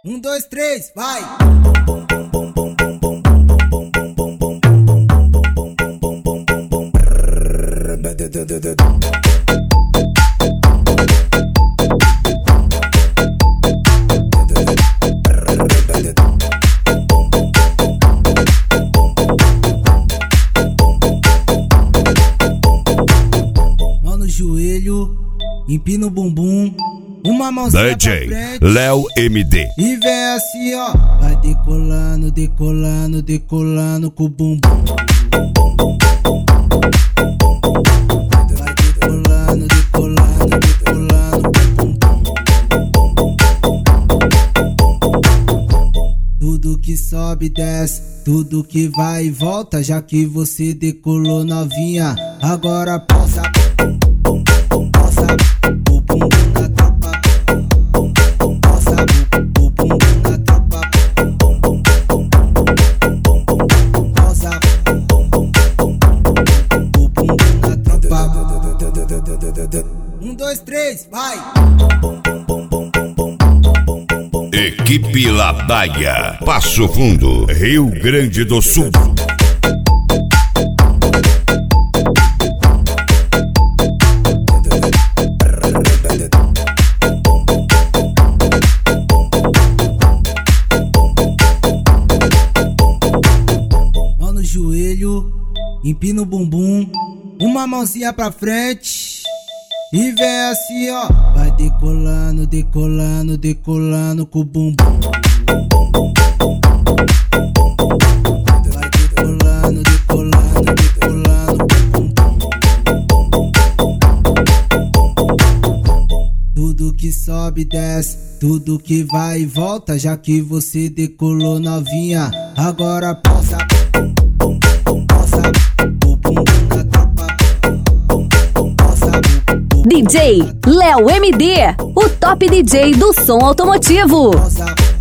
Um, dois, três, vai! Mão no joelho, empina o bumbum. Uma mãozinha DJ pra frente, Léo MD. e vem assim, ó. Vai decolando, decolando, decolando com o bumbum. Vai decolando, decolando, decolando com o bumbum. Tudo que sobe desce, tudo que vai e volta. Já que você decolou novinha, agora posa, posa o bumbum na tropa. Um, dois, três, vai! Equipe Ladaia, Passo Fundo, Rio Grande do Sul. Mão no joelho, empina o bumbum. Uma mãozinha pra frente, e vem assim, ó. Vai decolando, decolando, decolando com o bumbum. Vai decolando, decolando, decolando com o bumbum. Tudo que sobe desce, tudo que vai e volta. Já que você decolou novinha, agora posa, posa o bumbum na tropa. DJ Léo MD, o top DJ do som automotivo. Posa